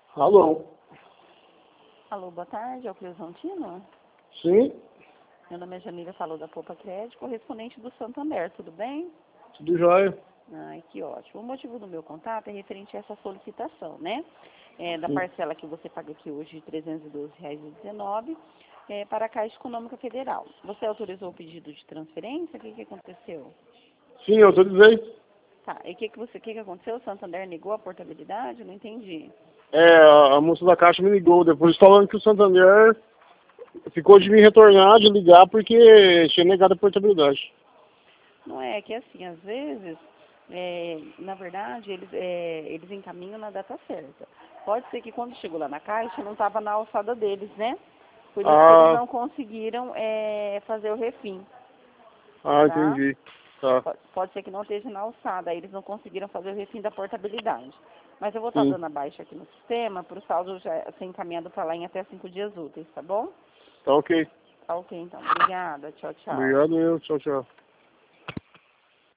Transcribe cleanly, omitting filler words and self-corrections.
Alô? Alô, boa tarde, é o Cleusão Tino? Sim? Meu nome é Janira, falo da Poupa Crédito, correspondente do Santander, tudo bem? Tudo jóia? Ai, que ótimo. O motivo do meu contato é referente a essa solicitação, né? Da Sim. parcela que você paga aqui hoje de R$ 312,19 para a Caixa Econômica Federal. Você autorizou o pedido de transferência? O que aconteceu? Sim, eu autorizei. Tá, e o que aconteceu? O Santander negou a portabilidade? Não entendi. A moça da Caixa me ligou depois falando que o Santander ficou de me retornar, de ligar, porque tinha negado a portabilidade. Não é que assim, às vezes, na verdade, eles encaminham na data certa. Pode ser que quando chegou lá na Caixa não estava na alçada deles, né? Por isso que eles Ah, não conseguiram fazer o refim, tá? entendi. Tá. Pode ser que não esteja na alçada, aí eles não conseguiram fazer o refim da portabilidade. Mas eu vou estar Sim. dando a baixa aqui no sistema para o saldo já ser encaminhado para lá em até 5 dias úteis, tá bom? Tá ok. Tá ok, então. Obrigada. Tchau, tchau. Obrigado, eu. Tchau, tchau.